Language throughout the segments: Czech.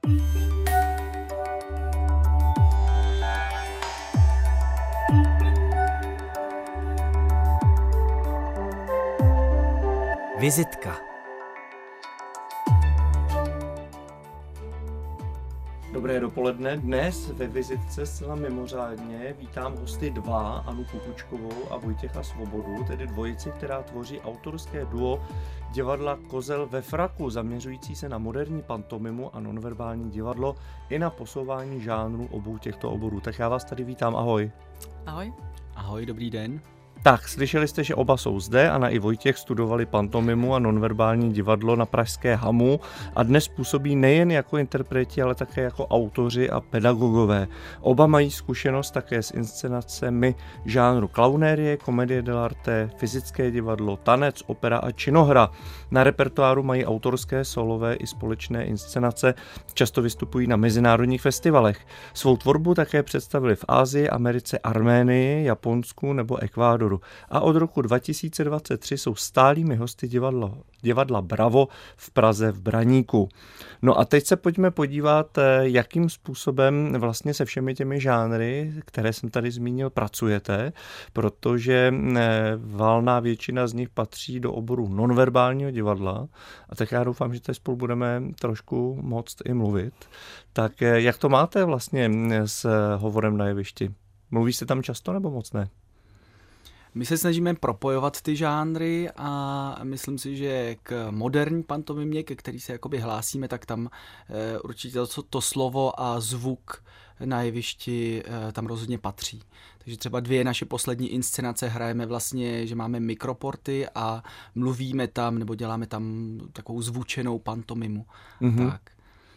Vizitka. Dobré dopoledne. Dnes ve vizitce zcela mimořádně vítám hosty 2, Anu Kukučkovou a Vojtěcha Svobodu, tedy dvojici, která tvoří autorské duo divadla Kozel ve fraku, zaměřující se na moderní pantomimu a nonverbální divadlo i na posouvání žánru obou těchto oborů. Tak já vás tady vítám, ahoj. Ahoj. Ahoj, dobrý den. Tak, slyšeli jste, že oba jsou zde. Anna i Vojtěch studovali pantomimu a nonverbální divadlo na pražské Hamu a dnes působí nejen jako interpreti, ale také jako autoři a pedagogové. Oba mají zkušenost také s inscenacemi žánru clownérie, komedie dell'arte, fyzické divadlo, tanec, opera a činohra. Na repertoáru mají autorské, solové i společné inscenace, často vystupují na mezinárodních festivalech. Svou tvorbu také představili v Asii, Americe, Arménii, Japonsku nebo Ekvádoru. A od roku 2023 jsou stálými hosty divadla Bravo v Praze v Braníku. No a teď se pojďme podívat, jakým způsobem vlastně se všemi těmi žánry, které jsem tady zmínil, pracujete, protože valná většina z nich patří do oboru nonverbálního divadla a tak já doufám, že tady spolu budeme trošku moct i mluvit. Tak jak to máte vlastně s hovorem na jevišti? Mluví se tam často nebo moc ne? My se snažíme propojovat ty žánry a myslím si, že k moderní pantomimě, ke který se jakoby hlásíme, tak tam určitě to slovo a zvuk na jevišti tam rozhodně patří. Takže třeba 2 naše poslední inscenace hrajeme vlastně, že máme mikroporty a mluvíme tam nebo děláme tam takovou zvučenou pantomimu. Mm-hmm. Tak.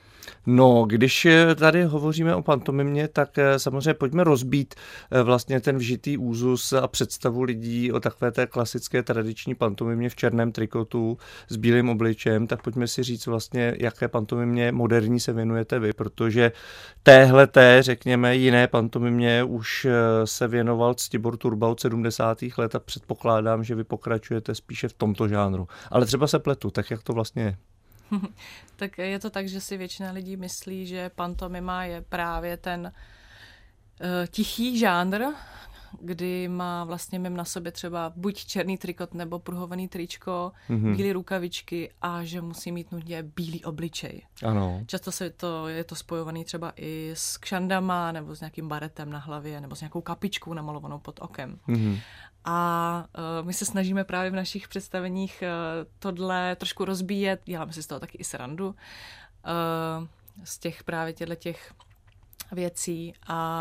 No, když tady hovoříme o pantomimě, tak samozřejmě pojďme rozbít vlastně ten vžitý úzus a představu lidí o takové té klasické tradiční pantomimě v černém trikotu s bílým obličejem, tak pojďme si říct vlastně, jaké pantomimě moderní se věnujete vy, protože téhleté, řekněme, jiné pantomimě už se věnoval Ctibor Turba od 70. let a předpokládám, že vy pokračujete spíše v tomto žánru. Ale třeba se pletu, tak jak to vlastně je? Tak je to tak, že si většina lidí myslí, že pantomima je právě ten tichý žánr, kdy má vlastně mým na sobě třeba buď černý trikot nebo pruhovaný tričko, bílé rukavičky a že musí mít nutně bílý obličej. Ano. Často je to spojovaný třeba i s kšandama nebo s nějakým baretem na hlavě nebo s nějakou kapičkou namalovanou pod okem. A my se snažíme právě v našich představeních tohle trošku rozbíjet, děláme si z toho taky i srandu, z těch právě těch věcí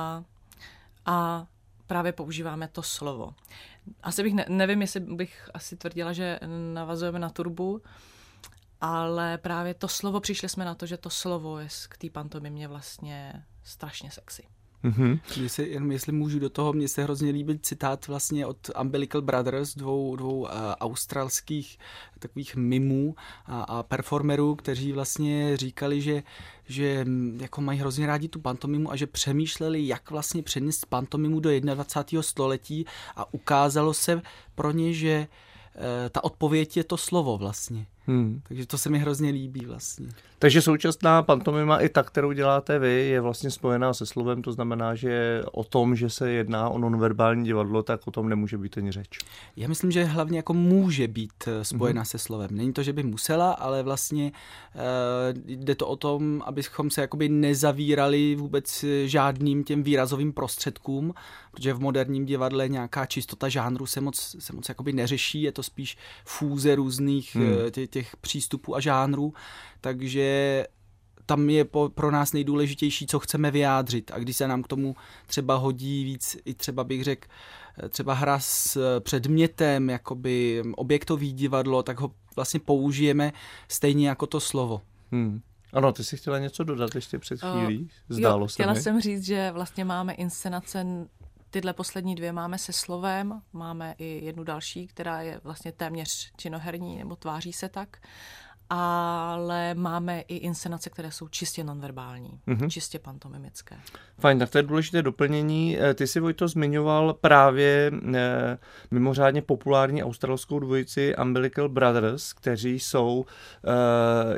a právě používáme to slovo. Asi nevím, jestli bych asi tvrdila, že navazujeme na Turbu, ale právě to slovo, přišli jsme na to, že to slovo je k té pantomimě vlastně strašně sexy. Jestli můžu do toho, mně se hrozně líbí citát vlastně od Umbilical Brothers, dvou australských takových mimů a performerů, kteří vlastně říkali, že jako mají hrozně rádi tu pantomimu a že přemýšleli, jak vlastně přenést pantomimu do 21. století a ukázalo se pro ně, že ta odpověď je to slovo vlastně. Takže to se mi hrozně líbí vlastně. Takže současná pantomima i ta, kterou děláte vy, je vlastně spojená se slovem, to znamená, že o tom, že se jedná o nonverbální divadlo, tak o tom nemůže být ani řeč. Já myslím, že hlavně jako může být spojená se slovem. Není to, že by musela, ale vlastně jde to o tom, abychom se jakoby nezavírali vůbec žádným těm výrazovým prostředkům, protože v moderním divadle nějaká čistota žánru se moc jakoby neřeší, je to spíš fúze různých těch přístupů a žánrů, takže tam je pro nás nejdůležitější, co chceme vyjádřit. A když se nám k tomu třeba hodí víc, i třeba bych řekl, třeba hra s předmětem, jakoby objektový divadlo, tak ho vlastně použijeme stejně jako to slovo. Ano, ty jsi chtěla něco dodat ještě před chvílí? Zdálo se mi. Chtěla jsem říct, že vlastně máme inscenace, tyhle poslední 2 máme se slovem, máme i jednu další, která je vlastně téměř činoherní, nebo tváří se tak, ale máme i inscenace, které jsou čistě nonverbální, čistě pantomimické. Fajn, tak to je důležité doplnění. Ty si, Vojto, zmiňoval právě mimořádně populární australskou dvojici Umbilical Brothers, kteří jsou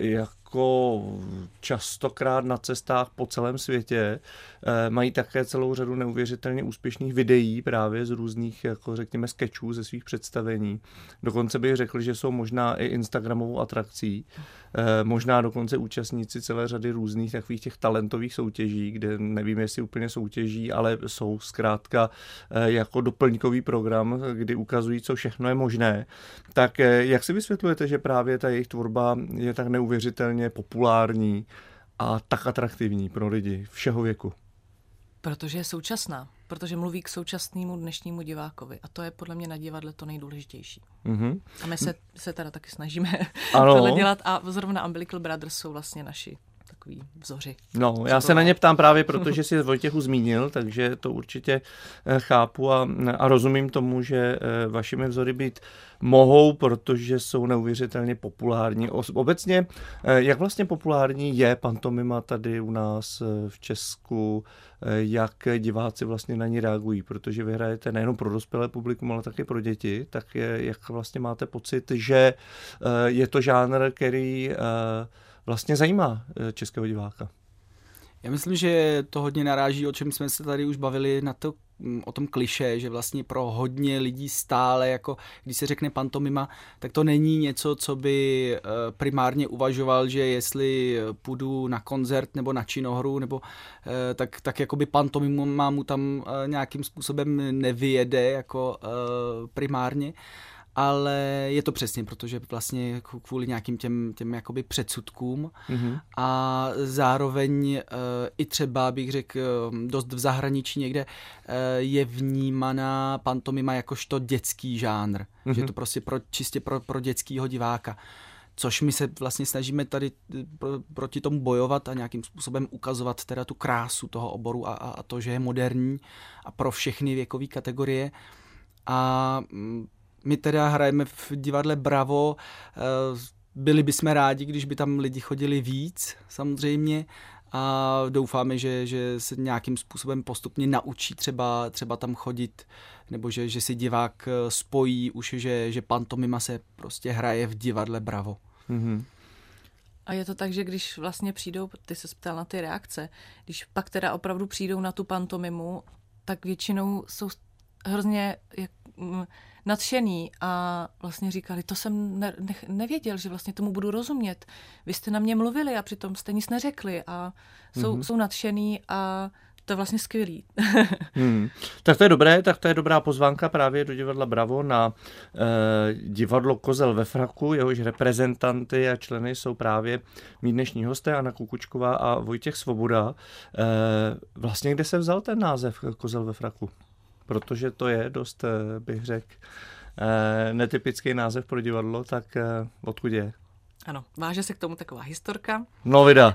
jako častokrát na cestách po celém světě. Mají také celou řadu neuvěřitelně úspěšných videí právě z různých, jako řekněme, skečů ze svých představení. Dokonce bych řekl, že jsou možná i instagramovou atrakcí. Možná dokonce účastníci celé řady různých takových těch talentových soutěží, kde nevím, jestli úplně soutěží, ale jsou zkrátka jako doplňkový program, kdy ukazují, co všechno je možné. Tak jak si vysvětlujete, že právě ta jejich tvorba je tak neuvěřitelně populární a tak atraktivní pro lidi všeho věku? Protože je současná. Protože mluví k současnému dnešnímu divákovi. A to je podle mě na divadle to nejdůležitější. Mm-hmm. A my se teda taky snažíme tohle dělat. A zrovna Umbilical Brothers jsou vlastně naši takový vzoři. No, já se na ně ptám právě, protože si Vojtěchu zmínil, takže to určitě chápu a rozumím tomu, že vašimi vzory být mohou, protože jsou neuvěřitelně populární. Obecně, jak vlastně populární je pantomima tady u nás v Česku, jak diváci vlastně na ní reagují, protože vy hrajete nejenom pro dospělé publikum, ale také pro děti, tak jak vlastně máte pocit, že je to žánr, který vlastně zajímá českého diváka? Já myslím, že to hodně naráží, o čem jsme se tady už bavili, o tom klišé, že vlastně pro hodně lidí stále, jako když se řekne pantomima, tak to není něco, co by primárně uvažoval, že jestli půjdu na koncert nebo na činohru, nebo tak jakoby pantomima mu tam nějakým způsobem nevyjede jako primárně. Ale je to přesně, protože vlastně kvůli nějakým těm jakoby předsudkům a zároveň i třeba bych řekl dost v zahraničí někde je vnímaná pantomima jakožto dětský žánr, že je to prostě čistě pro dětskýho diváka. Což my se vlastně snažíme tady proti tomu bojovat a nějakým způsobem ukazovat teda tu krásu toho oboru a to, že je moderní a pro všechny věkové kategorie. A my teda hrajeme v divadle Bravo, byli bychom rádi, když by tam lidi chodili víc, samozřejmě, a doufáme, že se nějakým způsobem postupně naučí třeba tam chodit, nebo že si divák spojí už, že pantomima se prostě hraje v divadle Bravo. Mm-hmm. A je to tak, že když vlastně přijdou, ty se ptal na ty reakce, když pak teda opravdu přijdou na tu pantomimu, tak většinou jsou hrozně nadšený a vlastně říkali, to jsem nevěděl, že vlastně tomu budu rozumět. Vy jste na mě mluvili a přitom jste nic neřekli a jsou nadšený a to je vlastně skvělý. Tak to je dobré, tak to je dobrá pozvánka právě do divadla Bravo na divadlo Kozel ve fraku, jehož reprezentanty a členy jsou právě mý dnešní hosté Anna Kukučková a Vojtěch Svoboda. Vlastně kde se vzal ten název Kozel ve fraku? Protože to je dost, bych řekl, netypický název pro divadlo, tak odkud je? Ano, váže se k tomu taková historka. No vida.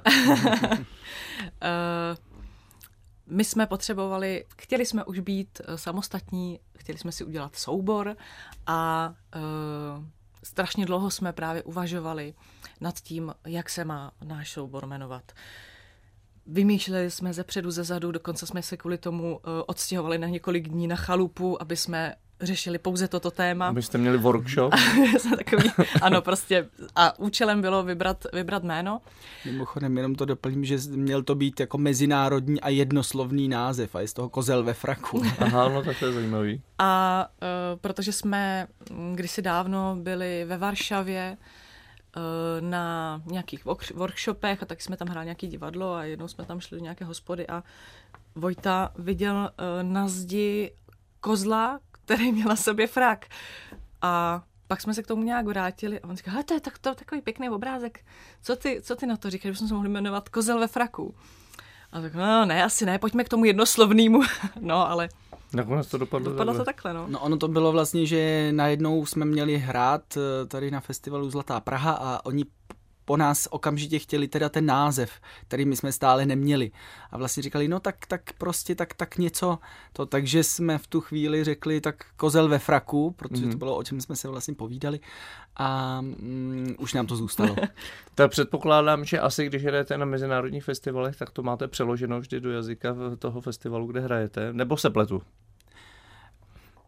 My jsme chtěli jsme už být samostatní, chtěli jsme si udělat soubor a strašně dlouho jsme právě uvažovali nad tím, jak se má náš soubor jmenovat. Vymýšleli jsme zepředu, zezadu, dokonce jsme se kvůli tomu odstěhovali na několik dní na chalupu, aby jsme řešili pouze toto téma. Abyste měli workshop. Ano, prostě. A účelem bylo vybrat jméno. Mimochodem, jenom to doplním, že měl to být jako mezinárodní a jednoslovný název a je z toho Kozel ve fraku. Aha, no tak to je zajímavý. A protože jsme kdysi dávno byli ve Varšavě na nějakých workshopech a tak jsme tam hráli nějaké divadlo a jednou jsme tam šli do nějaké hospody a Vojta viděl na zdi kozla, který měl na sobě frak. A pak jsme se k tomu nějak vrátili a on říkal, hele, to je takový pěkný obrázek. Co ty na to říkáš, že bychom se mohli jmenovat Kozel ve fraku? A tak, no ne, asi ne, pojďme k tomu jednoslovnému. No, ale nakonec to dopadlo to takhle, no. No ono to bylo vlastně, že najednou jsme měli hrát tady na festivalu Zlatá Praha a oni po nás okamžitě chtěli teda ten název, který my jsme stále neměli. A vlastně říkali, no tak prostě tak něco. Takže jsme v tu chvíli řekli tak Kozel ve fraku, protože to bylo, o čem jsme se vlastně povídali. A už nám to zůstalo. Tak předpokládám, že asi když hrajete na mezinárodních festivalech, tak to máte přeloženo vždy do jazyka toho festivalu, kde hrajete. Nebo se pletu?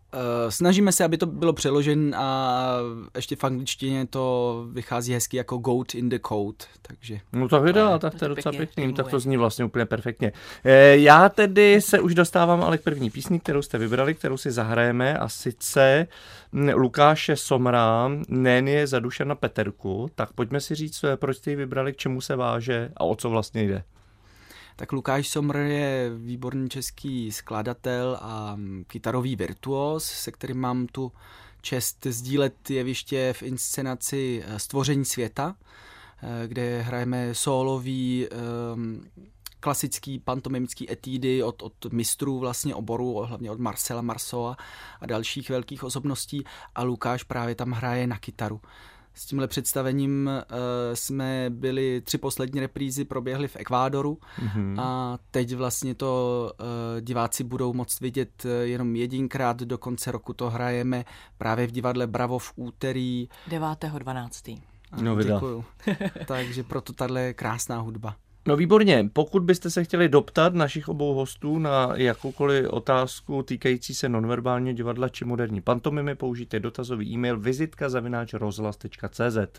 Snažíme se, aby to bylo přeložen a ještě v angličtině to vychází hezky jako goat in the coat, takže... No tak vydala, tak to je docela pěkný, tak to zní vlastně úplně perfektně. Já tedy se už dostávám ale k první písni, kterou jste vybrali, kterou si zahrajeme, a sice Lukáše Somra, Nén je zadušen na Peterku. Tak pojďme si říct, proč jste ji vybrali, k čemu se váže a o co vlastně jde. Tak Lukáš Somr je výborný český skladatel a kytarový virtuos, se kterým mám tu čest sdílet jeviště v inscenaci Stvoření světa, kde hrajeme sólový klasický pantomimický etídy od mistrů vlastně oboru, hlavně od Marcela Marceau a dalších velkých osobností, a Lukáš právě tam hraje na kytaru. S tímhle představením jsme byli 3 poslední reprízy proběhly v Ekvádoru a teď vlastně to diváci budou moct vidět jenom jedinkrát, do konce roku to hrajeme právě v divadle Bravo v úterý 9.12. No, děkuju. Takže proto tahle krásná hudba. No výborně, pokud byste se chtěli doptat našich obou hostů na jakoukoliv otázku týkající se nonverbálního divadla či moderní pantomimy, použijte dotazový e-mail vizitka@rozhlas.cz.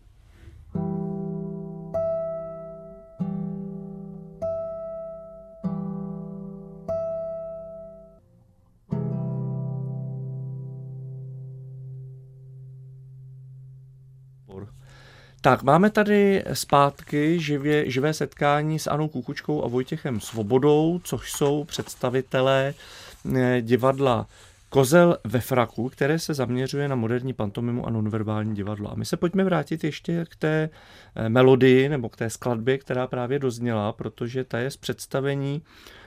Tak, máme tady zpátky živé setkání s Anou Kukučkou a Vojtěchem Svobodou, což jsou představitelé divadla Kozel ve fraku, které se zaměřuje na moderní pantomimu a nonverbální divadlo. A my se pojďme vrátit ještě k té melodii nebo k té skladbě, která právě dozněla, protože ta je z představení,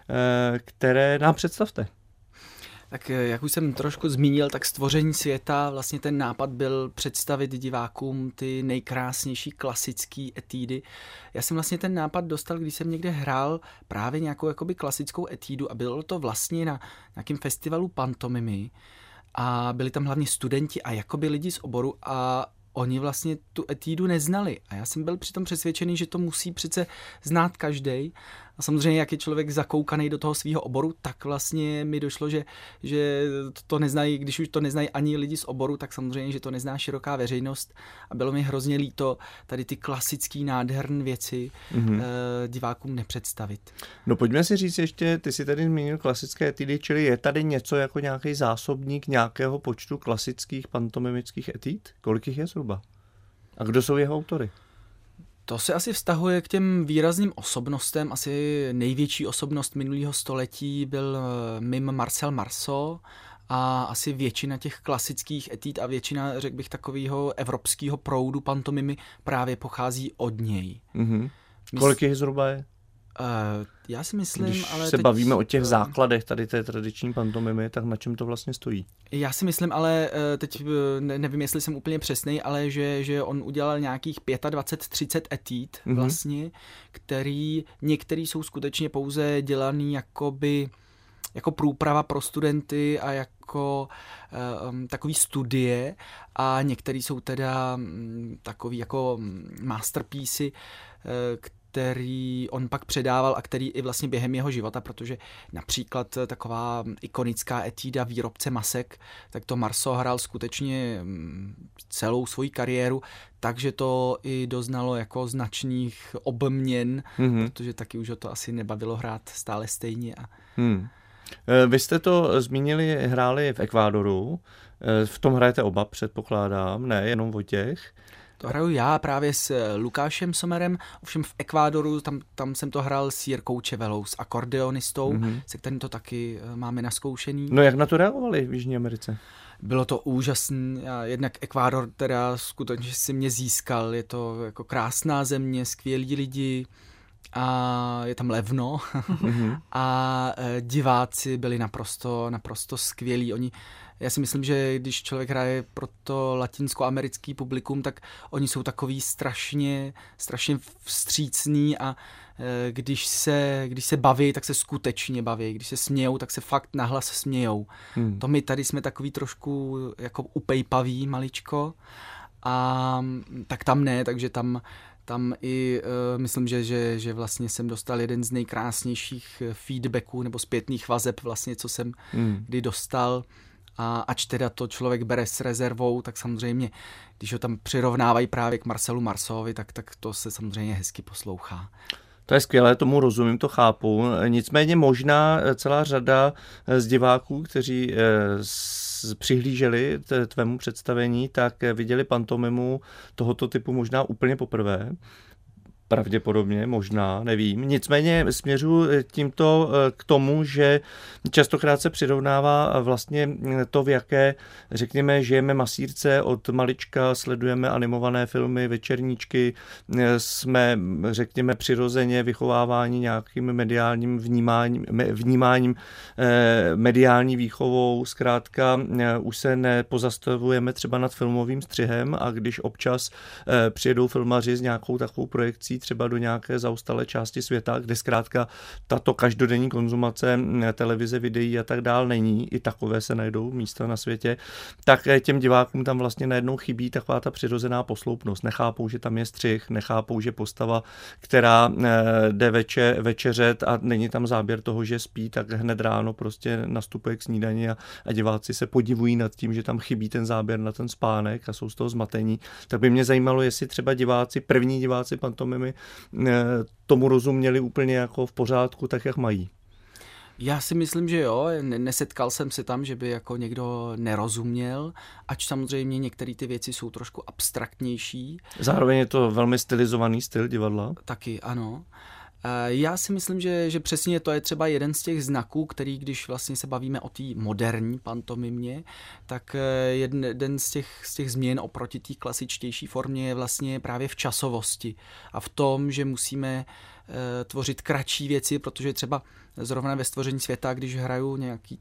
které nám představte. Tak jak už jsem trošku zmínil, tak Stvoření světa, vlastně ten nápad byl představit divákům ty nejkrásnější klasický etídy. Já jsem vlastně ten nápad dostal, když jsem někde hrál právě nějakou jakoby klasickou etídu a bylo to vlastně na nějakém festivalu pantomimy a byli tam hlavně studenti a jakoby lidi z oboru a oni vlastně tu etídu neznali a já jsem byl přitom přesvědčený, že to musí přece znát každej. A samozřejmě, jak je člověk zakoukaný do toho svého oboru, tak vlastně mi došlo, že to neznají, když už to neznají ani lidi z oboru, tak samozřejmě, že to nezná široká veřejnost. A bylo mi hrozně líto tady ty klasický nádherné věci divákům nepředstavit. No pojďme si říct ještě, ty jsi tady zmínil klasické etídy, čili je tady něco jako nějaký zásobník nějakého počtu klasických pantomimických etýd? Kolik jich je zhruba? A kdo jsou jeho autory? To se asi vztahuje k těm výrazným osobnostem. Asi největší osobnost minulého století byl mim Marcel Marceau a asi většina těch klasických etýd a většina, řekl bych, takového evropského proudu pantomimy právě pochází od něj. Mm-hmm. Kolik jich zhruba je? Já si myslím, když ale se bavíme o těch základech tady té tradiční pantomimy, tak na čem to vlastně stojí? Já si myslím, ale teď nevím, jestli jsem úplně přesnej, ale že on udělal nějakých 25-30 etýd vlastně, některý jsou skutečně pouze dělaný jako průprava pro studenty a jako takový studie a některý jsou teda takový jako masterpiece, který on pak předával a který i vlastně během jeho života, protože například taková ikonická etída Výrobce masek, tak to Marceau hrál skutečně celou svoji kariéru, takže to i doznalo jako značných obměn, protože taky už ho to asi nebavilo hrát stále stejně. Vy jste to zmínili, hráli v Ekvádoru, v tom hrajete oba, předpokládám, ne jenom Vojtěch. To hraju já právě s Lukášem Sommerem, ovšem v Ekvádoru, tam jsem to hrál s Jirkou Čevelou, s akordeonistou, se kterým to taky máme naskoušený. No jak na to reagovali v Jižní Americe? Bylo to úžasné, jednak Ekvádor teda skutečně si mě získal, je to jako krásná země, skvělí lidi a je tam levno a diváci byli naprosto skvělí. Já si myslím, že když člověk hraje pro to latinskoamerický publikum, tak oni jsou takový strašně vstřícní a když se baví, tak se skutečně baví. Když se smějou, tak se fakt nahlas smějou. To my tady jsme takový trošku jako upejpaví maličko a tak tam ne, takže tam i myslím, že vlastně jsem dostal jeden z nejkrásnějších feedbacků nebo zpětných vazeb vlastně, co jsem kdy dostal. A ač teda to člověk bere s rezervou, tak samozřejmě, když ho tam přirovnávají právě k Marcelu Marceauovi, tak to se samozřejmě hezky poslouchá. To je skvělé, tomu rozumím, to chápu. Nicméně možná celá řada z diváků, kteří přihlíželi tvému představení, tak viděli pantomimu tohoto typu možná úplně poprvé. Pravděpodobně, možná, nevím. Nicméně směřuji tímto k tomu, že častokrát se přirovnává vlastně to, v jaké, řekněme, žijeme masírce od malička, sledujeme animované filmy, večerníčky, jsme, řekněme, přirozeně vychováváni nějakým mediálním vnímáním mediální výchovou. Zkrátka už se nepozastavujeme třeba nad filmovým střihem a když občas přijedou filmaři s nějakou takovou projekcí třeba do nějaké zaostalé části světa, kde zkrátka tato každodenní konzumace televize, videí a tak dál není, i takové se najdou místa na světě, tak těm divákům tam vlastně najednou chybí taková ta přirozená posloupnost. Nechápou, že tam je střih, nechápou, že postava, která jde večeřet a není tam záběr toho, že spí, tak hned ráno prostě nastupuje k snídani a diváci se podivují nad tím, že tam chybí ten záběr na ten spánek a jsou z toho zmatení. Tak by mě zajímalo, jestli třeba první diváci pantomimy tomu rozuměli úplně jako v pořádku, tak jak mají. Já si myslím, že jo, nesetkal jsem se tam, že by jako někdo nerozuměl, ač samozřejmě některé ty věci jsou trošku abstraktnější. Zároveň je to velmi stylizovaný styl divadla. Taky, ano. Já si myslím, že přesně to je třeba jeden z těch znaků, který, když vlastně se bavíme o té moderní pantomimě, tak jeden z těch změn oproti té klasičtější formě je vlastně právě v časovosti a v tom, že musíme tvořit kratší věci, protože třeba zrovna ve Stvoření světa, když hraju nějaký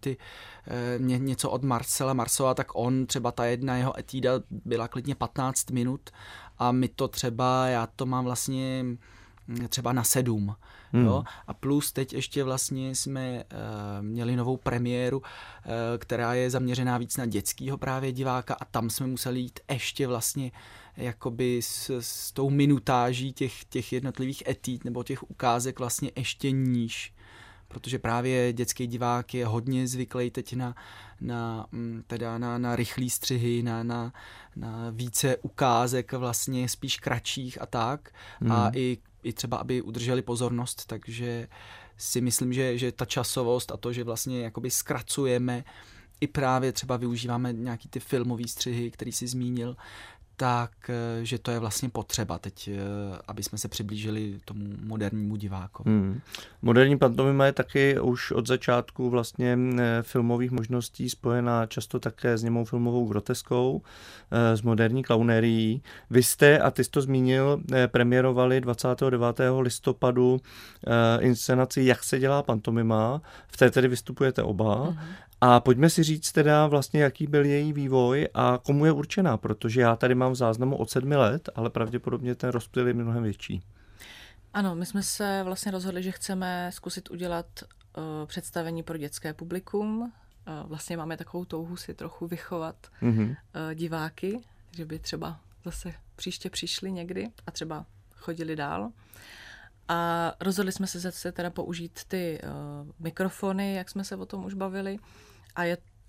něco od Marcela Marceauova, tak on třeba ta jedna jeho etída byla klidně 15 minut a my to třeba, já to mám vlastně třeba na 7. Jo? A plus teď ještě vlastně jsme měli novou premiéru, která je zaměřená víc na dětskýho právě diváka a tam jsme museli jít ještě vlastně jakoby s tou minutáží těch jednotlivých etíd nebo těch ukázek vlastně ještě níž. Protože právě dětský divák je hodně zvyklý teď na rychlý střihy, na více ukázek vlastně spíš kratších a tak. A i třeba, aby udrželi pozornost, takže si myslím, že ta časovost a to, že vlastně jakoby zkracujeme, i právě třeba využíváme nějaký ty filmový střihy, který jsi zmínil, tak, že to je vlastně potřeba teď, aby jsme se přiblížili tomu modernímu divákovi. Moderní pantomima je taky už od začátku vlastně filmových možností spojená často také s němou filmovou groteskou, s moderní klaunérií. Vy jste, a ty jsi to zmínil, premiérovali 29. listopadu inscenaci Jak se dělá pantomima. V té tedy vystupujete oba. A pojďme si říct teda vlastně, jaký byl její vývoj a komu je určená, protože já tady mám v záznamu od 7 let, ale pravděpodobně ten rozptyl je mnohem větší. Ano, my jsme se vlastně rozhodli, že chceme zkusit udělat představení pro dětské publikum. Vlastně máme takovou touhu si trochu vychovat diváky, že by třeba zase příště přišli někdy a třeba chodili dál. A rozhodli jsme se zase teda použít ty mikrofony, jak jsme se o tom už bavili. A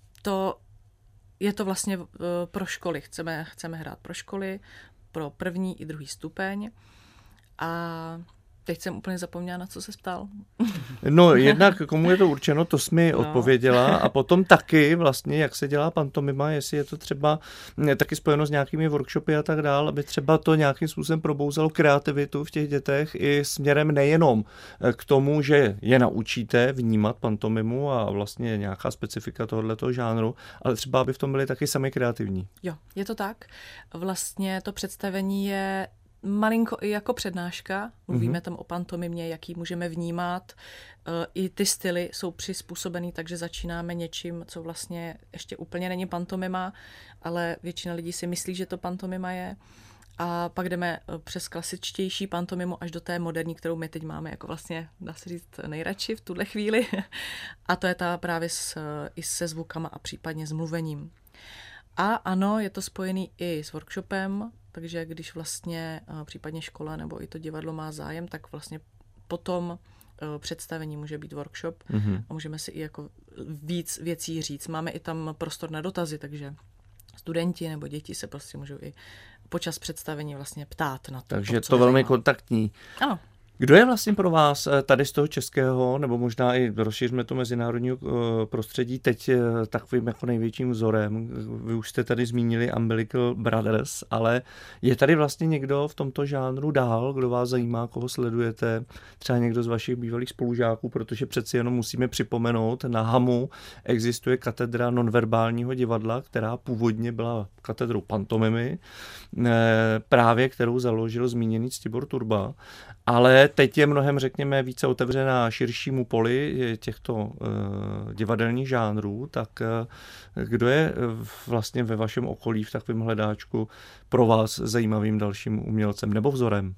je to vlastně pro školy. Chceme hrát pro školy, pro první i druhý stupeň. A teď jsem úplně zapomněla, na co se ptal. No jednak komu je to určeno, to jsi mi odpověděla a potom taky vlastně, jak se dělá pantomima, jestli je to třeba taky spojeno s nějakými workshopy a tak dál, aby třeba to nějakým způsobem probouzelo kreativitu v těch dětech i směrem nejenom k tomu, že je naučíte vnímat pantomimu a vlastně nějaká specifika tohoto žánru, ale třeba aby v tom byli taky sami kreativní. Jo, je to tak. Vlastně to představení je malinko i jako přednáška, mluvíme tam o pantomimě, jaký můžeme vnímat. I ty styly jsou přizpůsobený, takže začínáme něčím, co vlastně ještě úplně není pantomima, ale většina lidí si myslí, že to pantomima je. A pak jdeme přes klasičtější pantomimu až do té moderní, kterou my teď máme jako vlastně, dá se říct, nejradši v tuhle chvíli. A to je ta právě i se zvukama a případně s mluvením. A ano, je to spojený i s workshopem, takže když vlastně případně škola nebo i to divadlo má zájem, tak vlastně potom představení může být workshop a můžeme si i jako víc věcí říct. Máme i tam prostor na dotazy, takže studenti nebo děti se prostě můžou i počas představení vlastně ptát na to. Takže to velmi kontaktní. Ano. Kdo je vlastně pro vás tady z toho českého, nebo možná i rozšíříme to mezinárodního prostředí, teď takovým jako největším vzorem? Vy už jste tady zmínili Umbilical Brothers, ale je tady vlastně někdo v tomto žánru dál, kdo vás zajímá, koho sledujete? Třeba někdo z vašich bývalých spolužáků, protože přeci jenom musíme připomenout, na Hamu existuje katedra nonverbálního divadla, která původně byla katedrou pantomimy, právě kterou založil zmíněný Ctibor Turba, ale teď je mnohem, řekněme, více otevřená širšímu poli těchto divadelních žánrů, tak kdo je vlastně ve vašem okolí v takovém hledáčku pro vás zajímavým dalším umělcem nebo vzorem?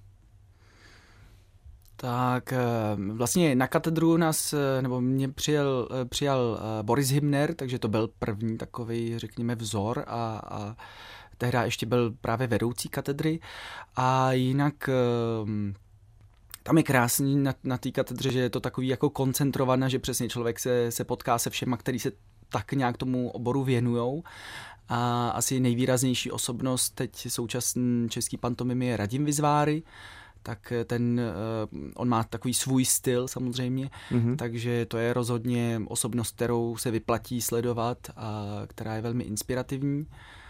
Tak vlastně na katedru mě přijal Boris Hymner, takže to byl první takový, řekněme, vzor a tehdy ještě byl právě vedoucí katedry a jinak tam je krásný na té katedře, že je to takový jako koncentrované, že přesně člověk se potká se všema, který se tak nějak tomu oboru věnujou. A asi nejvýraznější osobnost teď současný český pantomimy je Radim Vizváry, tak on má takový svůj styl samozřejmě, takže to je rozhodně osobnost, kterou se vyplatí sledovat a která je velmi inspirativní.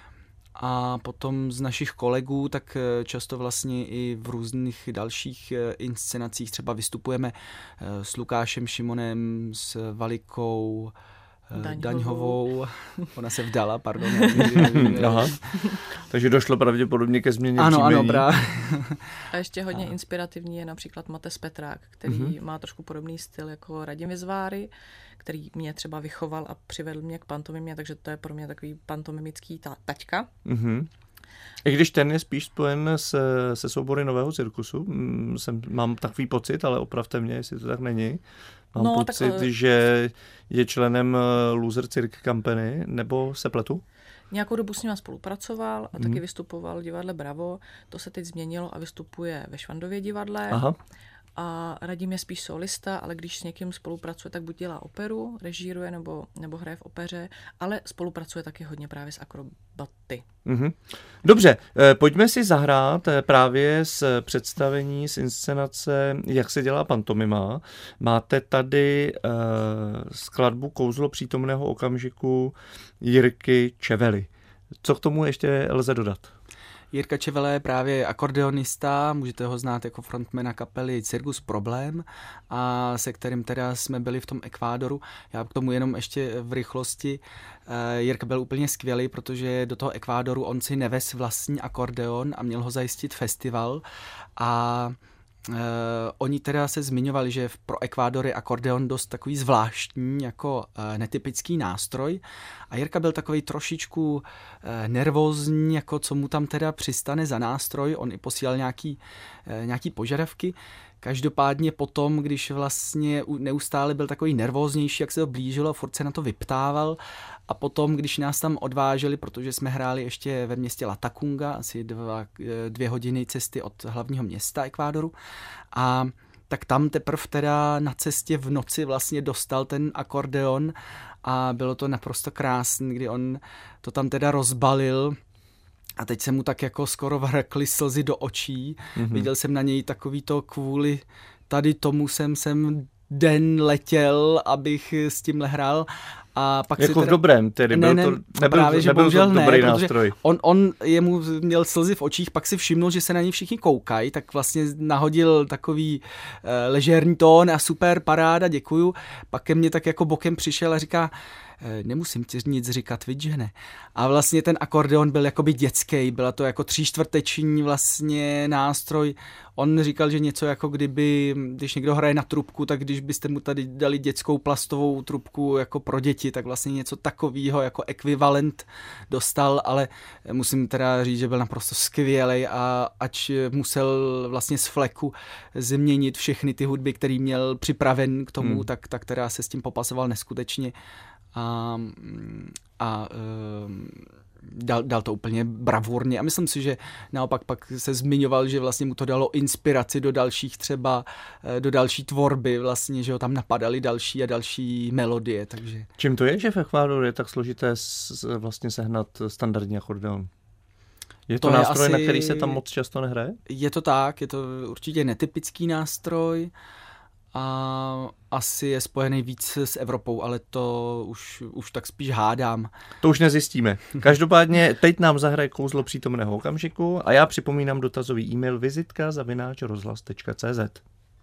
A potom z našich kolegů, tak často vlastně i v různých dalších inscenacích třeba vystupujeme s Lukášem Šimonem, s Valikou Daňhovou. Ona se vdala, pardon. Aha. Takže došlo pravděpodobně ke změně příjmení. Ano, právě. A ještě hodně inspirativní je například Matej Petrák, který má trošku podobný styl jako Radim Vizváry, který mě třeba vychoval a přivedl mě k pantomimě, takže to je pro mě takový pantomimický taťka. I když ten je spíš spojen se soubory Nového cirkusu, mám takový pocit, ale opravte mě, jestli to tak není. Mám pocit, že je členem Loser Cirque Company, nebo se pletu? Nějakou dobu s ním spolupracoval a taky vystupoval v divadle Bravo. To se teď změnilo a vystupuje ve Švandově divadle. Aha. A Radim je spíš solista, ale když s někým spolupracuje, tak buď dělá operu, režíruje nebo hraje v opeře, ale spolupracuje taky hodně právě s akrobaty. Dobře, pojďme si zahrát právě z představení, z inscenace, jak se dělá pantomima. Máte tady skladbu Kouzlo přítomného okamžiku Jirky Čevely. Co k tomu ještě lze dodat? Jirka Čevele je právě akordeonista, můžete ho znát jako frontmana kapely Cirkus Problém, a se kterým teda jsme byli v tom Ekvádoru. Já k tomu jenom ještě v rychlosti. Jirka byl úplně skvělý, protože do toho Ekvádoru on si nevez vlastní akordeon a měl ho zajistit festival a oni teda se zmiňovali, že pro Ekvádor je akordeon dost takový zvláštní, jako netypický nástroj. A Jirka byl takový trošičku nervózní, jako co mu tam teda přistane za nástroj. On i posílal nějaký požadavky. Každopádně potom, když vlastně neustále byl takový nervóznější, jak se to blížilo, furt se na to vyptával. A potom, když nás tam odváželi, protože jsme hráli ještě ve městě Latacunga, asi 2 hodiny cesty od hlavního města Ekvádoru, a tak tam teprve teda na cestě v noci vlastně dostal ten akordeon a bylo to naprosto krásné, kdy on to tam teda rozbalil. A teď se mu tak jako skoro vrkly slzy do očí. Viděl jsem na něj takový to kvůli tady tomu jsem den letěl, abych s tímhle hrál. A pak jako v dobrém, tedy nebyl to dobrý nástroj. On jemu měl slzy v očích, pak si všimnul, že se na něj všichni koukají, tak vlastně nahodil takový ležérní tón a super, paráda, děkuju. Pak ke mně tak jako bokem přišel a říká, nemusím ti nic říkat, vidíš, že ne. A vlastně ten akordeon byl jakoby dětský, byla to jako 3/4 vlastně nástroj. On říkal, že něco jako když někdo hraje na trubku, tak když byste mu tady dali dětskou plastovou trubku jako pro děti, tak vlastně něco takového jako ekvivalent dostal, ale musím teda říct, že byl naprosto skvělej a ač musel vlastně z fleku změnit všechny ty hudby, který měl připraven k tomu, tak teda se s tím popasoval neskutečně. dal to úplně bravurně a myslím si, že naopak pak se zmiňoval, že vlastně mu to dalo inspiraci do dalších třeba, do další tvorby vlastně, že ho tam napadaly další a další melodie, takže. Čím to je, že v Ekvádoru je tak složité vlastně sehnat standardní akordeon? Je to nástroj, na který se tam moc často nehraje? Je to tak, je to určitě netypický nástroj a asi je spojený víc s Evropou, ale to už tak spíš hádám. To už nezjistíme. Každopádně teď nám zahraje kouzlo přítomného okamžiku a já připomínám dotazový e-mail vizitka@rozhlas.cz.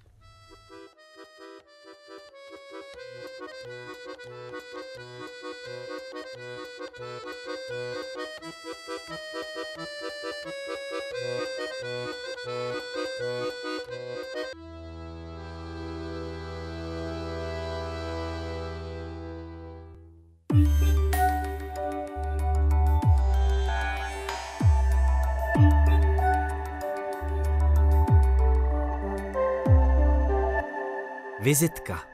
Vizitka.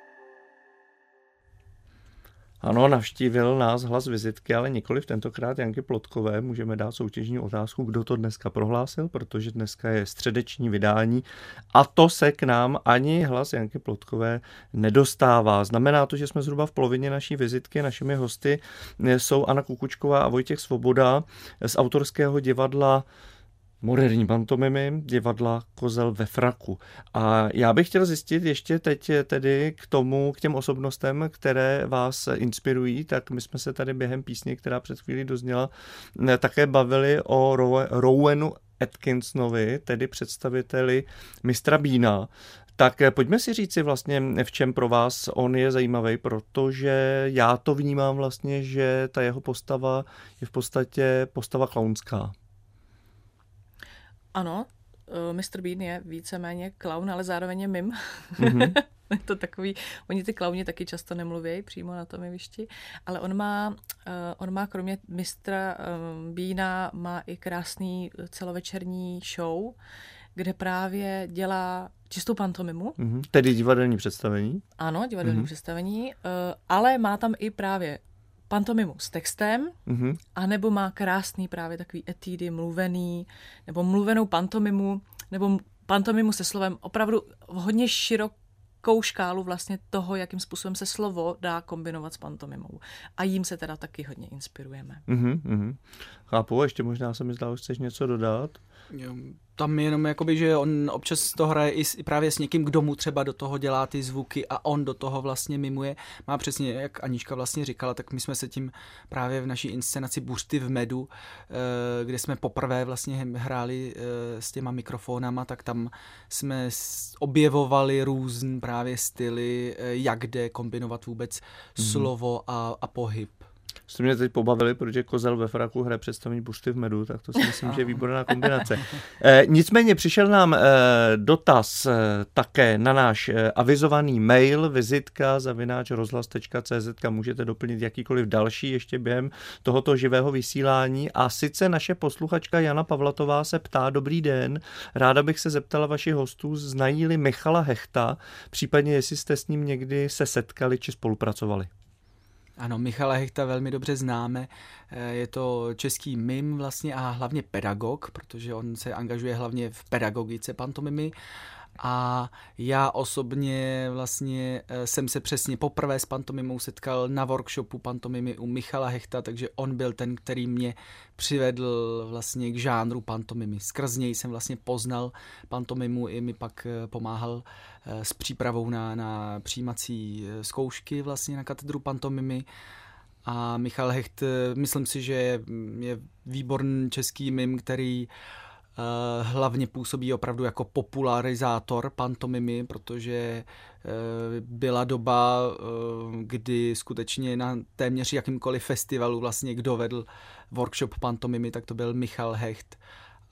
Ano, navštívil nás hlas vizitky, ale nikoliv tentokrát Janky Plotkové. Můžeme dát soutěžní otázku, kdo to dneska prohlásil, protože dneska je středeční vydání a to se k nám ani hlas Janky Plotkové nedostává. Znamená to, že jsme zhruba v polovině naší vizitky. Našimi hosty jsou Anna Kukučková a Vojtěch Svoboda z autorského divadla Moderní pantomimy, divadla Kozel ve fraku. A já bych chtěl zjistit ještě teď tedy k těm osobnostem, které vás inspirují, tak my jsme se tady během písně, která před chvílí dozněla, také bavili o Rowanu Atkinsonovi, tedy představiteli mistra Beana. Tak pojďme si říci vlastně, v čem pro vás on je zajímavý, protože já to vnímám vlastně, že ta jeho postava je v podstatě postava klaunská. Ano, Mr. Bean je víceméně klaun, ale zároveň je mim. Mm-hmm. Je to takový, oni ty klauni taky často nemluví přímo na tom jevišti, ale on má kromě mistra Beana má i krásný celovečerní show, kde právě dělá čistou pantomimu. Mm-hmm. Tedy divadelní představení. Ano, divadelní představení, ale má tam i právě pantomimu s textem, anebo má krásný právě takový etídy mluvený, nebo mluvenou pantomimu, nebo pantomimu se slovem, opravdu hodně širokou škálu vlastně toho, jakým způsobem se slovo dá kombinovat s pantomimou. A jím se teda taky hodně inspirujeme. Chápu, ještě možná se mi zdá, že chceš něco dodat. Jo, tam jenom jakoby, že on občas to hraje i právě s někým, kdo mu třeba do toho dělá ty zvuky a on do toho vlastně mimuje. Má přesně, jak Anička vlastně říkala, tak my jsme se tím právě v naší inscenaci Buřty v medu, kde jsme poprvé vlastně hráli s těma mikrofonama, tak tam jsme objevovali různé právě styly, jak jde kombinovat vůbec slovo a pohyb. Jste mě teď pobavili, protože Kozel ve fraku hraje představení Buřty v medu, tak to si myslím, že je výborná kombinace. Nicméně přišel nám dotaz také na náš avizovaný mail vizitka@rozhlas.cz. Můžete doplnit jakýkoliv další ještě během tohoto živého vysílání. A sice naše posluchačka Jana Pavlatová se ptá: dobrý den, ráda bych se zeptala vašich hostů, znají-li Michala Hechta, případně jestli jste s ním někdy se setkali či spolupracovali. Ano, Michala Hechta velmi dobře známe, je to český mim vlastně a hlavně pedagog, protože on se angažuje hlavně v pedagogice pantomimy a já osobně vlastně jsem se přesně poprvé s pantomimou setkal na workshopu pantomimy u Michala Hechta, takže on byl ten, který mě přivedl vlastně k žánru pantomimy. Skrz něj jsem vlastně poznal pantomimu, i mi pak pomáhal s přípravou na přijímací zkoušky vlastně na katedru pantomimy. A Michal Hecht, myslím si, že je výborný český mim, který hlavně působí opravdu jako popularizátor pantomimy, protože byla doba, kdy skutečně na téměř jakýmkoliv festivalu vlastně kdo vedl workshop pantomimy, tak to byl Michal Hecht.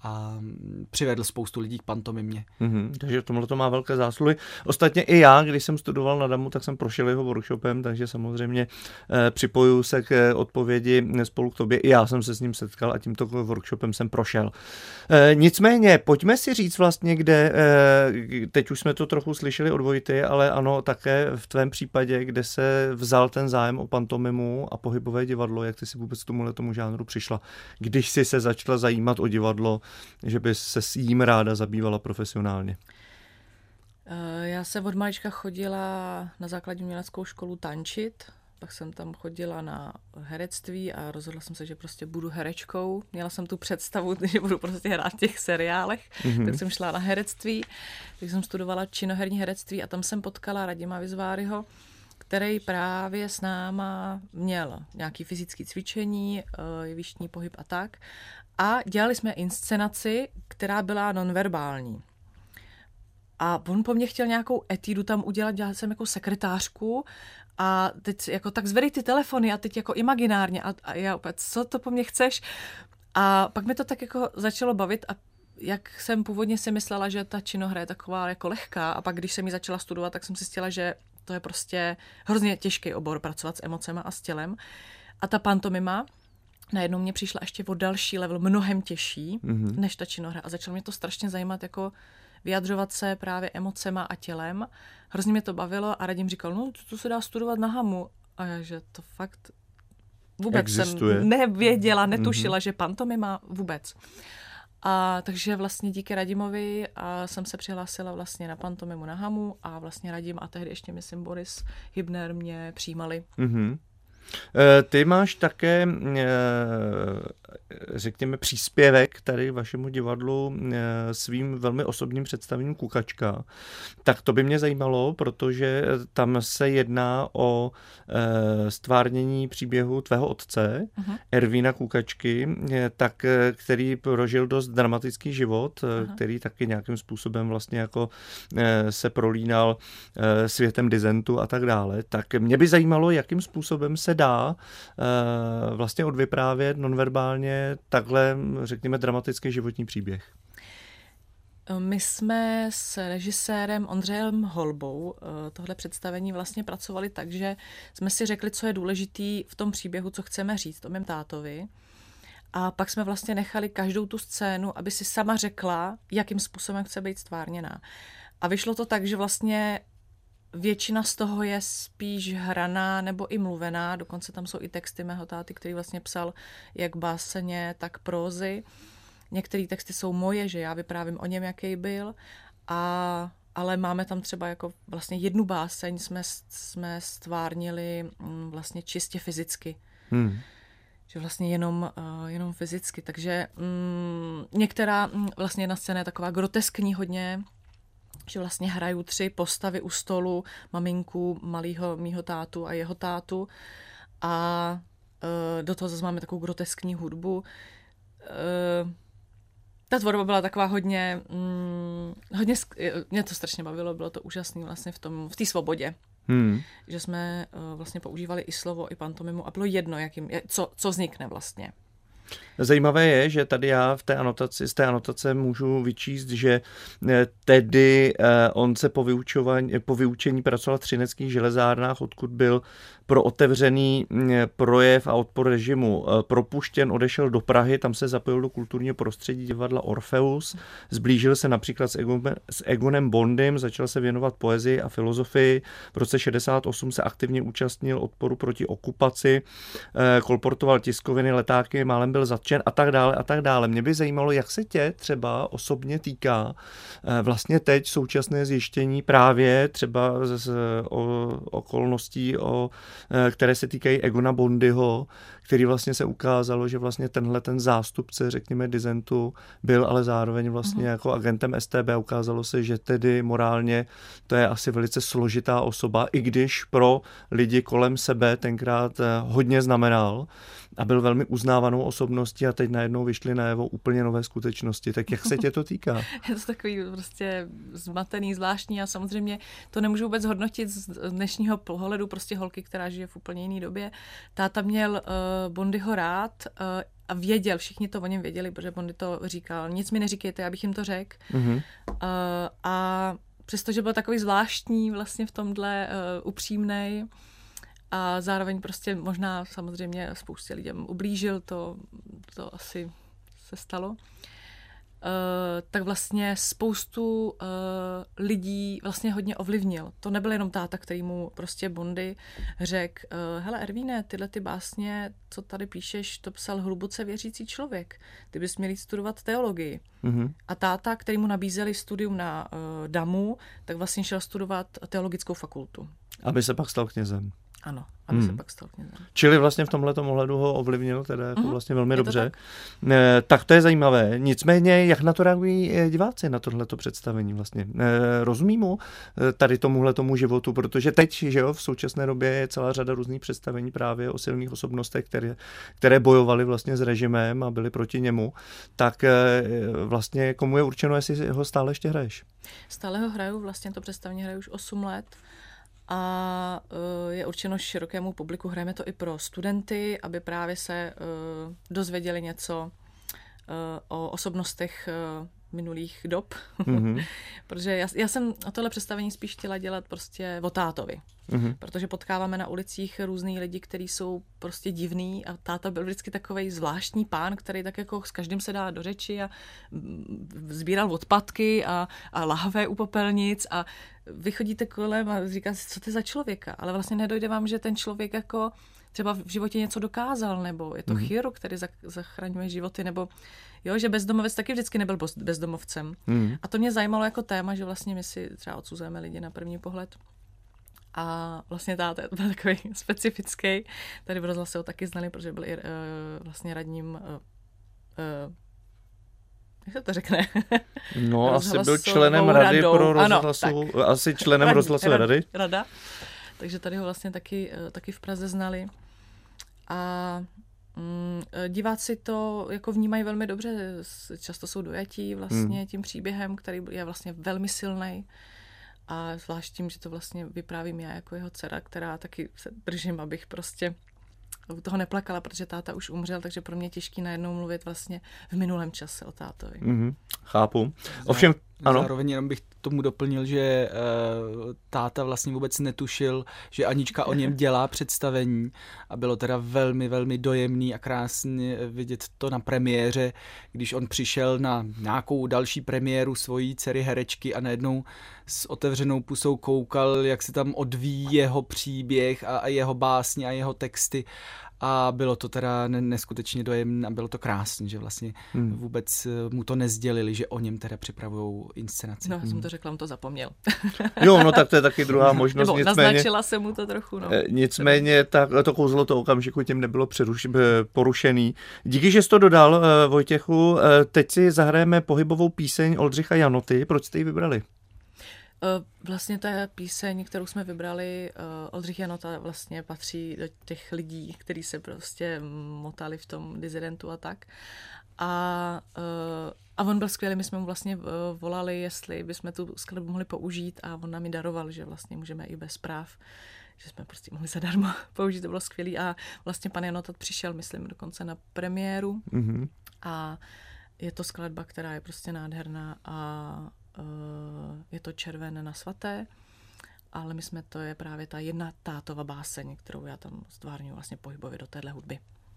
a přivedl spoustu lidí k pantomimě. Takže tomhle to má velké zásluhy. Ostatně i já, když jsem studoval na DAMu, tak jsem prošel jeho workshopem, takže samozřejmě připojuju se k odpovědi spolu k tobě. I já jsem se s ním setkal a tímto workshopem jsem prošel. Nicméně, pojďme si říct vlastně, kde, teď už jsme to trochu slyšeli od Vojty, ale ano, také v tvém případě, kde se vzal ten zájem o pantomimu a pohybové divadlo, jak ty si vůbec tomu žánru přišla, když jsi se začala zajímat o divadlo, že bys se s jím ráda zabývala profesionálně? Já jsem od malička chodila na základní uměleckou školu tančit, pak jsem tam chodila na herectví a rozhodla jsem se, že prostě budu herečkou. Měla jsem tu představu, že budu prostě hrát v těch seriálech, tak jsem šla na herectví, tak jsem studovala činoherní herectví a tam jsem potkala Radima Vizváryho, který právě s náma měl nějaký fyzické cvičení, jevištní pohyb a tak. A dělali jsme inscenaci, která byla nonverbální. A on po mně chtěl nějakou etídu tam udělat, dělala jsem jako sekretářku a teď jako tak zvedej ty telefony a teď jako imaginárně a já opět, co to po mně chceš? A pak mi to tak jako začalo bavit a jak jsem původně si myslela, že ta činohra je taková jako lehká a pak když jsem ji začala studovat, tak jsem si zjistila, že to je prostě hrozně těžký obor pracovat s emocema a s tělem. A ta pantomima najednou mě přišla ještě o další level, mnohem těžší než ta činohra. A začalo mě to strašně zajímat, jako vyjadřovat se právě emocema a tělem. Hrozně mě to bavilo a Radim říkal, no to se dá studovat na Hamu. A já, že to fakt vůbec existuje. Jsem nevěděla, netušila, že pantomima vůbec. A takže vlastně díky Radimovi jsem se přihlásila vlastně na pantomimu na Hamu a vlastně Radim a tehdy ještě myslím Boris Hybner mě přijímali. Ty máš také, řekněme, příspěvek tady vašemu divadlu svým velmi osobním představením Kukačka. Tak to by mě zajímalo, protože tam se jedná o stvárnění příběhu tvého otce, Ervína Kukačky, tak, který prožil dost dramatický život, který taky nějakým způsobem vlastně jako se prolínal světem disentu a tak dále. Tak mě by zajímalo, jakým způsobem se dá vlastně odvyprávět nonverbálně takhle, řekněme, dramatický životní příběh. My jsme s režisérem Ondřejem Holbou tohle představení vlastně pracovali tak, že jsme si řekli, co je důležitý v tom příběhu, co chceme říct o mém tátovi. A pak jsme vlastně nechali každou tu scénu, aby si sama řekla, jakým způsobem chce být stvárněná. A vyšlo to tak, že vlastně většina z toho je spíš hraná nebo i mluvená, dokonce tam jsou i texty mého táty, který vlastně psal jak báseně, tak prózy. Některé texty jsou moje, že já vyprávím o něm, jaký byl, ale máme tam třeba jako vlastně jednu báseň jsme stvárnili vlastně čistě fyzicky. Že vlastně jenom fyzicky, takže některá vlastně jedna scéna je taková groteskní hodně, že vlastně hraju 3 postavy u stolu, maminku, mýho tátu a jeho tátu a do toho zase máme takovou groteskní hudbu. Ta tvorba byla taková hodně, mě to strašně bavilo, bylo to úžasné vlastně v té svobodě. Že jsme vlastně používali i slovo, i pantomimu a bylo jedno, co vznikne vlastně. Zajímavé je, že tady já z té anotace můžu vyčíst, že tedy on se po vyučení pracoval v třineckých železárnách, odkud byl pro otevřený projev a odpor režimu propuštěn, odešel do Prahy, tam se zapojil do kulturního prostředí divadla Orfeus, zblížil se například s Egonem Bondym, začal se věnovat poezii a filozofii. V roce 68 se aktivně účastnil odporu proti okupaci, kolportoval tiskoviny, letáky, málem byl zatčen a tak dále a tak dále. Mě by zajímalo, jak se tě třeba osobně týká vlastně teď současné zjištění právě třeba z okolností, které se týkají Egona Bondyho, který vlastně se ukázalo, že vlastně tenhle ten zástupce, řekněme, disentu byl, ale zároveň vlastně jako agentem StB. Ukázalo se, že tedy morálně to je asi velice složitá osoba, i když pro lidi kolem sebe tenkrát hodně znamenal a byl velmi uznávanou osobností a teď najednou vyšly najevo úplně nové skutečnosti. Tak jak se tě to týká? Je to takový prostě zmatený, zvláštní a samozřejmě to nemůžu vůbec hodnotit z dnešního pohledu prostě holky, která žije v úplně jiné době. Táta měl Bondyho rád, a věděl, všichni to o něm věděli, protože on to říkal, nic mi neříkejte, abych jim to řekl. A přestože byl takový zvláštní vlastně v tomhle upřímnej a zároveň prostě možná samozřejmě spoustě lidem ublížil, to asi se stalo, tak vlastně spoustu lidí vlastně hodně ovlivnil. To nebyl jenom táta, který mu prostě Bondy řekl, hele Ervíne, tyhle ty básně, co tady píšeš, to psal hluboce věřící člověk. Ty bys měl jít studovat teologii. A táta, který mu nabízeli studium na DAMu, tak vlastně šel studovat teologickou fakultu. Aby se pak stal knězem. Ano, aby se pak stal knězem. Čili vlastně v tomhletom ohledu ho ovlivnil teda jako vlastně velmi dobře. Tak to je zajímavé. Nicméně, jak na to reagují diváci na tohleto představení vlastně? Rozumí mu tady tomuhletomu životu, protože teď, že jo, v současné době je celá řada různých představení právě o silných osobnostech, které bojovaly vlastně s režimem a byly proti němu. Tak vlastně komu je určeno, jestli ho stále ještě hraješ? Stále ho hraju, vlastně to představení hraju už 8 let. A je určeno širokému publiku. Hrajeme to i pro studenty, aby právě se dozvěděli něco o osobnostech minulých dob. Protože já jsem tohle představení spíš chtěla dělat prostě o tátovi. Protože potkáváme na ulicích různý lidi, kteří jsou prostě divný a táta byl vždycky takovej zvláštní pán, který tak jako s každým se dá do řeči a sbíral odpadky a lahve u popelnic a vy chodíte kolem a říkáte si, co to je za člověka, ale vlastně nedojde vám, že ten člověk jako třeba v životě něco dokázal, nebo je to chirurg, který zachraňuje životy, nebo jo, že bezdomovec taky vždycky nebyl bezdomovcem. A to mě zajímalo jako téma, že vlastně my si třeba odsuzujeme lidi na první pohled. A vlastně táta byl takový specifický. Tady v rozhlase ho taky znali, protože byl i vlastně radním jak se to řekne? No, asi byl členem rady pro rozhlasu, ano, asi členem rozhlasové rady. Rada. Takže tady ho vlastně taky v Praze znali. A diváci to jako vnímají velmi dobře. Často jsou dojatí vlastně tím příběhem, který je vlastně velmi silný. A zvlášť tím, že to vlastně vyprávím já jako jeho dcera, která taky se držím, abych prostě u toho neplakala, protože táta už umřel, takže pro mě je těžký najednou mluvit vlastně v minulém čase o tátovi. Chápu. Ovšem, ano. Zároveň jenom bych tomu doplnil, že táta vlastně vůbec netušil, že Anička o něm dělá představení a bylo teda velmi, velmi dojemný a krásně vidět to na premiéře, když on přišel na nějakou další premiéru svojí dcery herečky a najednou s otevřenou pusou koukal, jak se tam odvíjí jeho příběh a jeho básně a jeho texty. A bylo to teda neskutečně dojemné a bylo to krásné, že vlastně vůbec mu to nezdělili, že o něm teda připravujou inscenaci. No, já jsem to řekla, on to zapomněl. Jo, no tak to je taky druhá možnost. Nebo naznačila se mu to trochu. No. Nicméně to kouzlo toho okamžiku tím nebylo porušený. Díky, že jsi to dodal, Vojtěchu. Teď si zahrajeme pohybovou píseň Oldřicha Janoty. Proč jste ji vybrali? Vlastně ta píseň, kterou jsme vybrali, Oldřich Janota vlastně patří do těch lidí, kteří se prostě motali v tom disidentu a tak. A on byl skvělý, my jsme mu vlastně volali, jestli bychom tu skladbu mohli použít a on nám ji daroval, že vlastně můžeme i bez práv, že jsme prostě mohli zadarmo použít, to bylo skvělý a vlastně pan Janota přišel, myslím, dokonce na premiéru a je to skladba, která je prostě nádherná a je to Červené na svaté, ale to je právě ta jedna tátova báseň, kterou já tam stvárňuji vlastně pohybově do téhle hudby.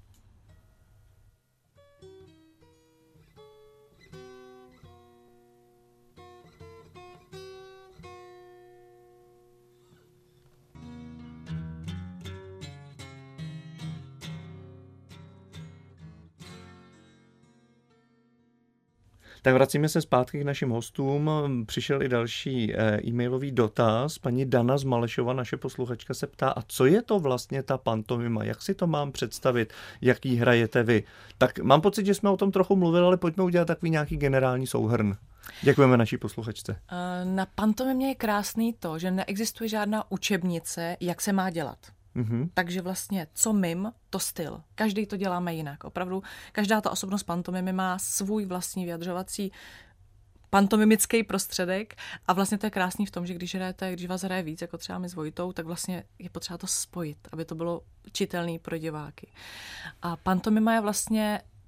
Tak vracíme se zpátky k našim hostům. Přišel i další e-mailový dotaz. Paní Dana z Malešova, naše posluchačka, se ptá, a co je to vlastně ta pantomima? Jak si to mám představit? Jak ji hrajete vy? Tak mám pocit, že jsme o tom trochu mluvili, ale pojďme udělat takový nějaký generální souhrn. Děkujeme naší posluchačce. Na pantomimě je krásný to, že neexistuje žádná učebnice, jak se má dělat. Takže vlastně co mim, to styl. Každý to děláme jinak. Opravdu každá ta osobnost pantomimy má svůj vlastní vyjadřovací pantomimický prostředek a vlastně to je krásný v tom, že když vás hraje víc, jako třeba my s Vojtou, tak vlastně je potřeba to spojit, aby to bylo čitelný pro diváky. A pantomima je vlastně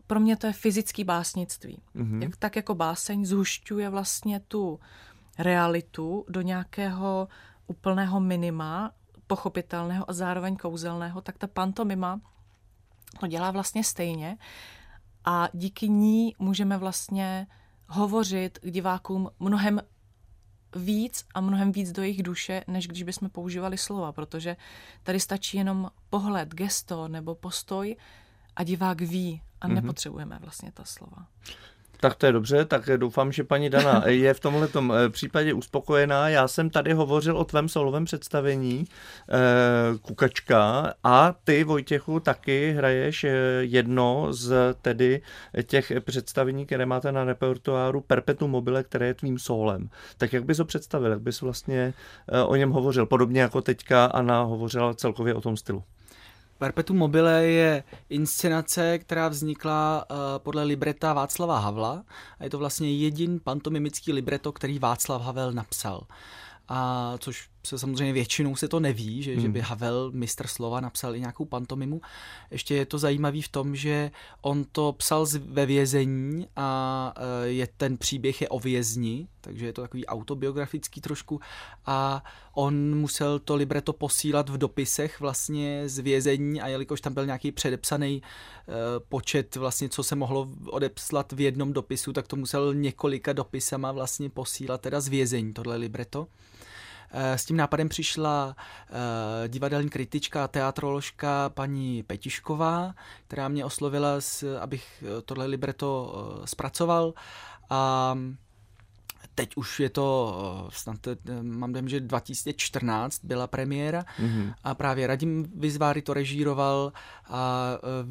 pro mě to je fyzický básnictví. Tak jako báseň zhušťuje vlastně tu realitu do nějakého úplného minima, pochopitelného a zároveň kouzelného, tak ta pantomima to dělá vlastně stejně a díky ní můžeme vlastně hovořit k divákům mnohem víc do jejich duše, než když bychom používali slova, protože tady stačí jenom pohled, gesto nebo postoj a divák ví a nepotřebujeme vlastně ta slova. Tak to je dobře, tak doufám, že paní Dana je v tomhletom případě uspokojená. Já jsem tady hovořil o tvém solovém představení Kukačka a ty, Vojtěchu, taky hraješ jedno z tedy těch představení, které máte na repertoáru Perpetuum mobile, které je tvým solem. Tak jak bys ho představil, jak bys vlastně o něm hovořil, podobně jako teďka Anna hovořila celkově o tom stylu? Perpetuum mobile je inscenace, která vznikla podle libreta Václava Havla a je to vlastně jediný pantomimický libreto, který Václav Havel napsal. A což se samozřejmě většinou se to neví, že by Havel, mistr slova, napsal i nějakou pantomimu. Ještě je to zajímavý v tom, že on to psal ve vězení a ten příběh je o vězni, takže je to takový autobiografický trošku a on musel to libreto posílat v dopisech vlastně z vězení a jelikož tam byl nějaký předepsaný počet vlastně, co se mohlo odepslat v jednom dopisu, tak to musel několika dopisama vlastně posílat teda z vězení tohle libreto. S tím nápadem přišla divadelní kritička a teatroložka paní Petišková, která mě oslovila, abych tohle libreto zpracoval a teď už je to, snad mám dojem, že 2014 byla premiéra a právě Radim Vizváry to režíroval a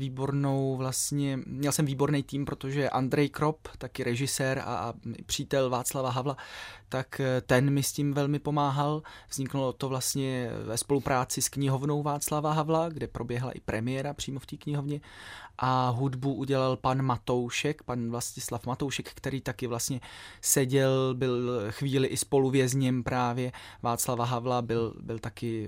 měl jsem výborný tým, protože Andrej Krop, taky režisér a přítel Václava Havla, tak ten mi s tím velmi pomáhal. Vzniklo to vlastně ve spolupráci s knihovnou Václava Havla, kde proběhla i premiéra přímo v té knihovně a hudbu udělal pan Matoušek, pan Vlastislav Matoušek, který taky vlastně byl chvíli i spoluvězněm právě Václava Havla, byl taky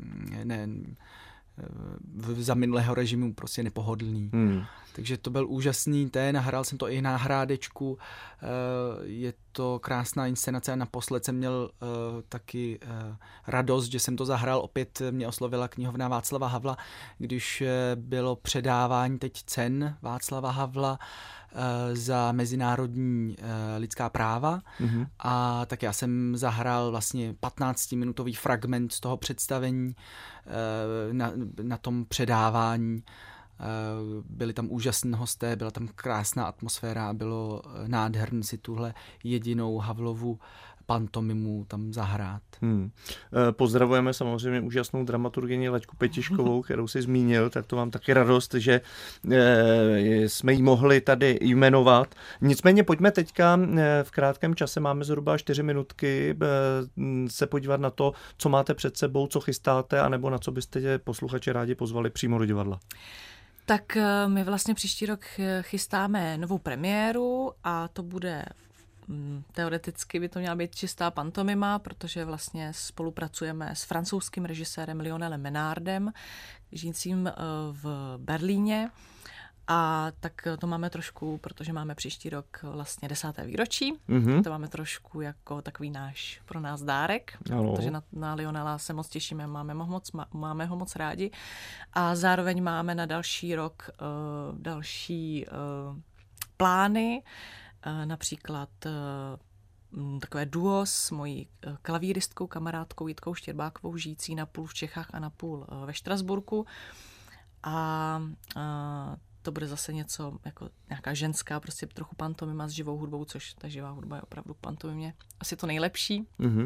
za minulého režimu prostě nepohodlný. Takže to byl úžasný hrál jsem to i na Hrádečku, je to krásná inscenace a naposled jsem měl taky radost, že jsem to zahrál, opět mě oslovila knihovna Václava Havla, když bylo předávání teď cen Václava Havla za mezinárodní lidská práva a tak já jsem zahrál vlastně 15-minutový fragment z toho představení na tom předávání. Byli tam úžasní hosté, byla tam krásná atmosféra a bylo nádherné si tuhle jedinou Havlovu pantomimu tam zahrát. Pozdravujeme samozřejmě úžasnou dramaturgyni Laďku Petiškovou, kterou si zmínil, tak to mám taky radost, že jsme ji mohli tady jmenovat. Nicméně pojďme teďka v krátkém čase, máme zhruba 4 minutky, se podívat na to, co máte před sebou, co chystáte, anebo na co byste posluchače rádi pozvali přímo do divadla. Tak my vlastně příští rok chystáme novou premiéru a to bude teoreticky by to měla být čistá pantomima, protože vlastně spolupracujeme s francouzským režisérem Lionelem Menardem, žijícím v Berlíně. A tak to máme trošku, protože máme příští rok vlastně 10. výročí, to máme trošku jako takový pro nás dárek, protože na Lionela se moc těšíme, máme ho moc rádi. A zároveň máme na další rok další plány, například takové duo s mojí klavíristkou, kamarádkou Jitkou Štěrbákovou, žijící napůl v Čechách a napůl ve Štrasburku. A to bude zase něco jako nějaká ženská, prostě trochu pantomima s živou hudbou, což ta živá hudba je opravdu pantomimě asi to nejlepší.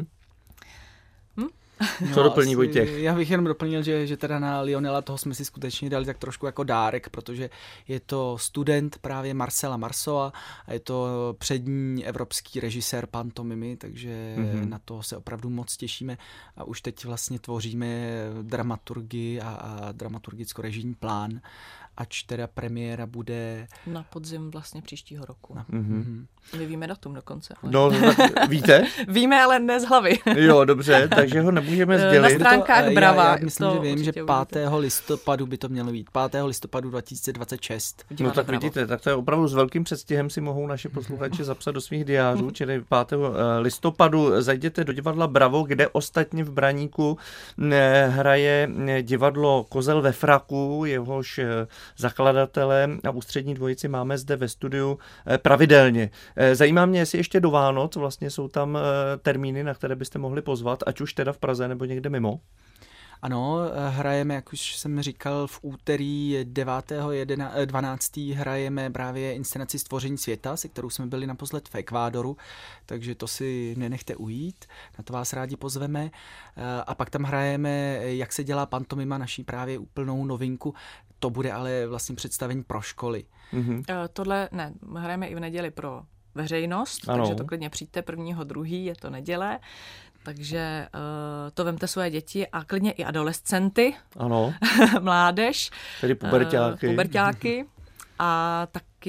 Co doplní Vojtěch? Já bych jenom doplnil, že teda na Lionela toho jsme si skutečně dali tak trošku jako dárek, protože je to student právě Marcela Marceau a je to přední evropský režisér pantomimy, takže na to se opravdu moc těšíme a už teď vlastně tvoříme dramaturgii a dramaturgicko-režijní plán, ač teda premiéra bude na podzim vlastně příštího roku. My víme datum dokonce. Ale... No, víte? Víme, ale ne z hlavy. Jo, dobře, takže ho můžeme sdělit. Na stránkách Brava. Já myslím, že vím, že 5. listopadu by to mělo být. 5. listopadu 2026. No tak vidíte, tak to je opravdu s velkým předstihem si mohou naši posluchači zapsat do svých diářů, čili 5. listopadu zajděte do divadla Bravo, kde ostatně v Braníku hraje divadlo Kozel ve fraku, jehož zakladatele a ústřední dvojici máme zde ve studiu pravidelně. Zajímá mě, jestli ještě do Vánoc vlastně jsou tam termíny, na které byste mohli pozvat, ať už teda v Praze nebo někde mimo. Ano, hrajeme, jak už jsem říkal, v úterý 9.12. hrajeme právě inscenaci Stvoření světa, se kterou jsme byli naposled v Ekvádoru, takže to si nenechte ujít, na to vás rádi pozveme. A pak tam hrajeme, jak se dělá pantomima, naší právě úplnou novinku, to bude ale vlastně představení pro školy. Tohle ne, hrajeme i v neděli pro veřejnost, ano. Takže to klidně přijďte 1.2., je to neděle. Takže to vemte svoje děti a klidně i adolescenty, ano. mládež, tedy puberťáky. A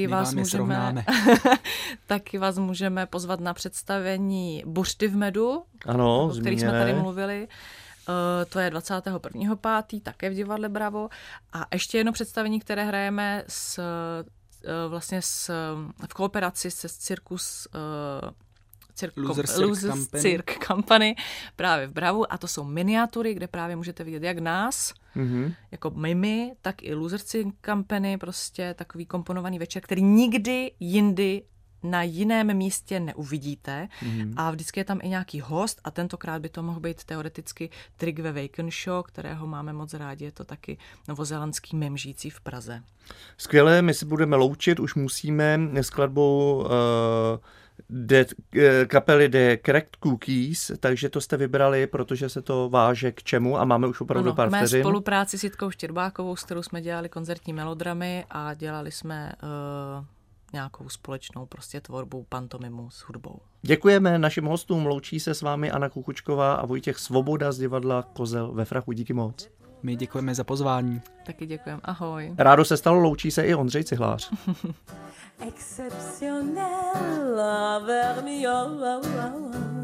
taky vás můžeme pozvat na představení Buřty v medu, ano, o kterých jsme tady mluvili. To je 21.5. také v divadle Bravo. A ještě jedno představení, které hrajeme v kooperaci se Circus Losers Cirque Company právě v Bravu, a to jsou miniatury, kde právě můžete vidět jak nás, jako mimy, tak i Losers Cirque Company, prostě takový komponovaný večer, který nikdy jindy na jiném místě neuvidíte a vždycky je tam i nějaký host a tentokrát by to mohl být teoreticky Trygve Weikenshaw, kterého máme moc rádi, je to taky novozélandský mim žijící v Praze. Skvěle, my se budeme loučit, už musíme skladbou kapely The Cracked Cookies, takže to jste vybrali, protože se to váže k čemu a máme už opravdu pár vteřin. Mé spolupráci s Jitkou Štěrbákovou, s kterou jsme dělali koncertní melodramy a dělali jsme nějakou společnou prostě tvorbu pantomimu s hudbou. Děkujeme našim hostům, loučí se s vámi Anna Kukučková a Vojtěch Svoboda z divadla Kozel ve fraku. Díky moc. My děkujeme za pozvání. Taky děkujeme, ahoj. Rádo se stalo, loučí se i Ondřej Cihlář. Exceptionnel,